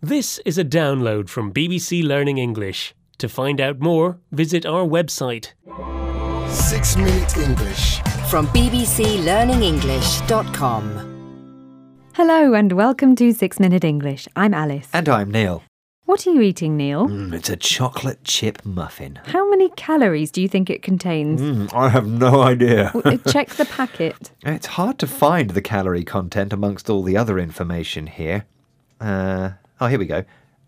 This is a download from BBC Learning English. To find out more, visit our website. 6 Minute English from bbclearningenglish.com. Hello and welcome to 6 Minute English. I'm Alice. And I'm Neil. What are you eating, Neil? It's a chocolate chip muffin. How many calories do you think it contains? I have no idea. Check the packet. It's hard to find the calorie content amongst all the other information here. Here we go.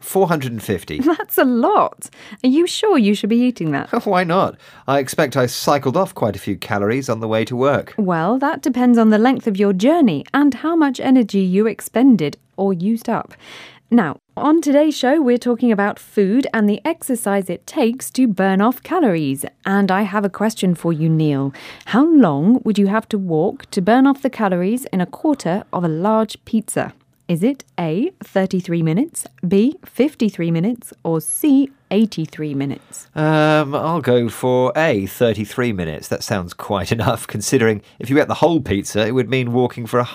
450. That's a lot. Are you sure you should be eating that? Why not? I expect I cycled off quite a few calories on the way to work. Well, that depends on the length of your journey and how much energy you expended or used up. Now, on today's show, we're talking about food and the exercise it takes to burn off calories. And I have a question for you, Neil. How long would you have to walk to burn off the calories in a quarter of a large pizza? Is it A, 33 minutes, B, 53 minutes, or C, 83 minutes? I'll go for A, 33 minutes. That sounds quite enough, considering if you ate the whole pizza, it would mean walking for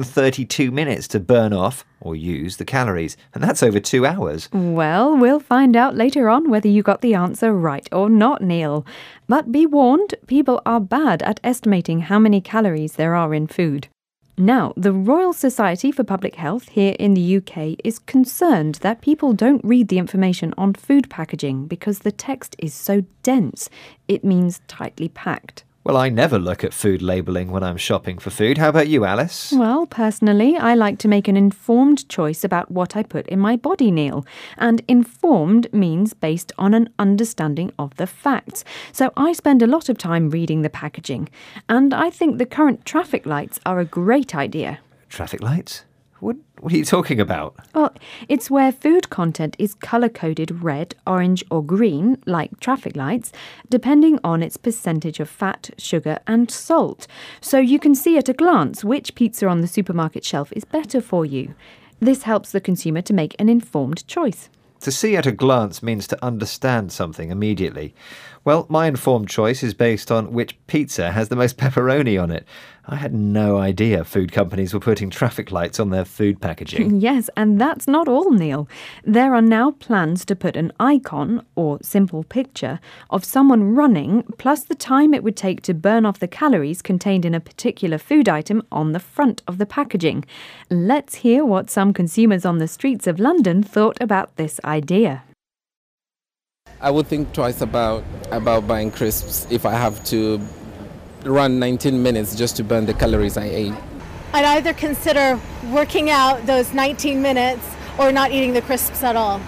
132 minutes to burn off or use the calories. And that's over 2 hours. Well, we'll find out later on whether you got the answer right or not, Neil. But be warned, people are bad at estimating how many calories there are in food. Now, the Royal Society for Public Health here in the UK is concerned that people don't read the information on food packaging because the text is so dense. It means tightly packed. Well, I never look at food labelling when I'm shopping for food. How about you, Alice? Well, personally, I like to make an informed choice about what I put in my body, Neil. And informed means based on an understanding of the facts. So I spend a lot of time reading the packaging. And I think the current traffic lights are a great idea. Traffic lights? What are you talking about? Well, it's where food content is colour-coded red, orange or green, like traffic lights, depending on its percentage of fat, sugar and salt. So you can see at a glance which pizza on the supermarket shelf is better for you. This helps the consumer to make an informed choice. To see at a glance means to understand something immediately. Well, my informed choice is based on which pizza has the most pepperoni on it. I had no idea food companies were putting traffic lights on their food packaging. Yes, and that's not all, Neil. There are now plans to put an icon, or simple picture, of someone running, plus the time it would take to burn off the calories contained in a particular food item on the front of the packaging. Let's hear what some consumers on the streets of London thought about this idea. I would think twice about buying crisps if I have to run 19 minutes just to burn the calories I ate. I'd either consider working out those 19 minutes or not eating the crisps at all.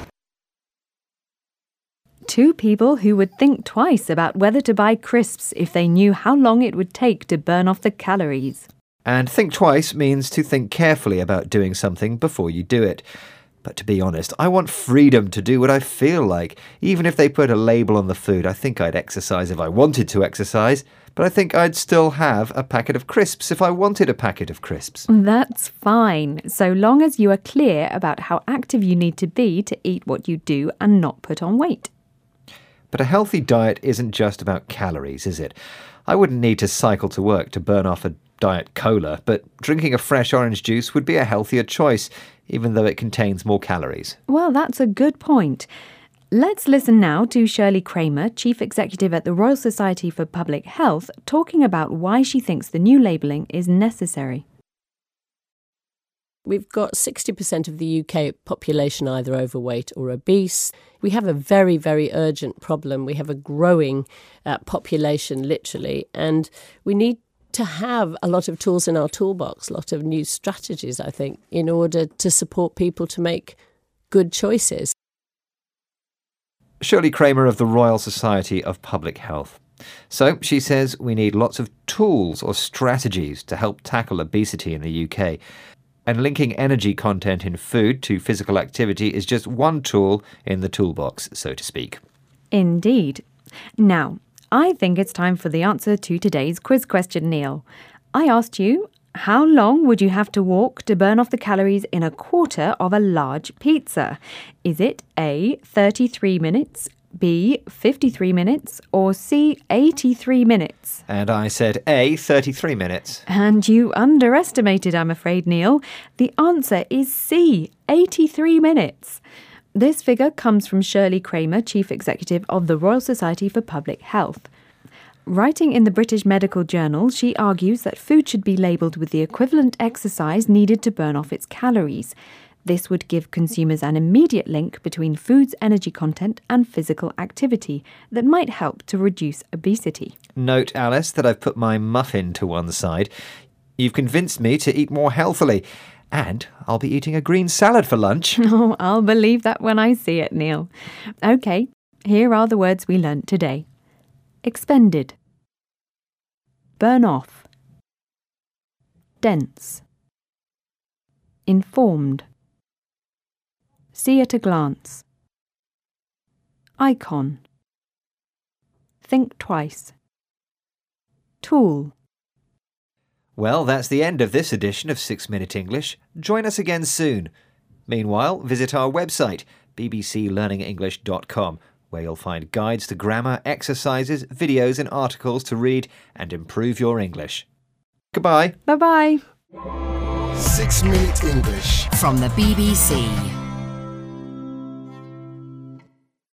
Two people who would think twice about whether to buy crisps if they knew how long it would take to burn off the calories. And think twice means to think carefully about doing something before you do it. But to be honest, I want freedom to do what I feel like. Even if they put a label on the food, I think I'd exercise if I wanted to exercise, but I think I'd still have a packet of crisps if I wanted a packet of crisps. That's fine, so long as you are clear about how active you need to be to eat what you do and not put on weight. But a healthy diet isn't just about calories, is it? I wouldn't need to cycle to work to burn off a Diet Cola, but drinking a fresh orange juice would be a healthier choice, even though it contains more calories. Well, that's a good point. Let's listen now to Shirley Kramer, Chief Executive at the Royal Society for Public Health, talking about why she thinks the new labelling is necessary. We've got 60% of the UK population either overweight or obese. We have a very, very urgent problem. We have a growing population, literally, and we need to have a lot of tools in our toolbox, a lot of new strategies, I think, in order to support people to make good choices. Shirley Kramer of the Royal Society of Public Health. So she says we need lots of tools or strategies to help tackle obesity in the UK. And linking energy content in food to physical activity is just one tool in the toolbox, so to speak. Indeed. Now, I think it's time for the answer to today's quiz question, Neil. I asked you, how long would you have to walk to burn off the calories in a quarter of a large pizza? Is it A, 33 minutes, B, 53 minutes, or C, 83 minutes? And I said A, 33 minutes. And you underestimated, I'm afraid, Neil. The answer is C, 83 minutes. This figure comes from Shirley Kramer, Chief Executive of the Royal Society for Public Health. Writing in the British Medical Journal, she argues that food should be labelled with the equivalent exercise needed to burn off its calories. This would give consumers an immediate link between food's energy content and physical activity that might help to reduce obesity. Note, Alice, that I've put my muffin to one side. You've convinced me to eat more healthily. And I'll be eating a green salad for lunch. Oh, I'll believe that when I see it, Neil. OK, here are the words we learnt today. Expended. Burn off. Dense. Informed. See at a glance. Icon. Think twice. Tool. Well, that's the end of this edition of 6 Minute English. Join us again soon. Meanwhile, visit our website, bbclearningenglish.com, where you'll find guides to grammar, exercises, videos and articles to read and improve your English. Goodbye. Bye-bye. 6 Minute English. From the BBC.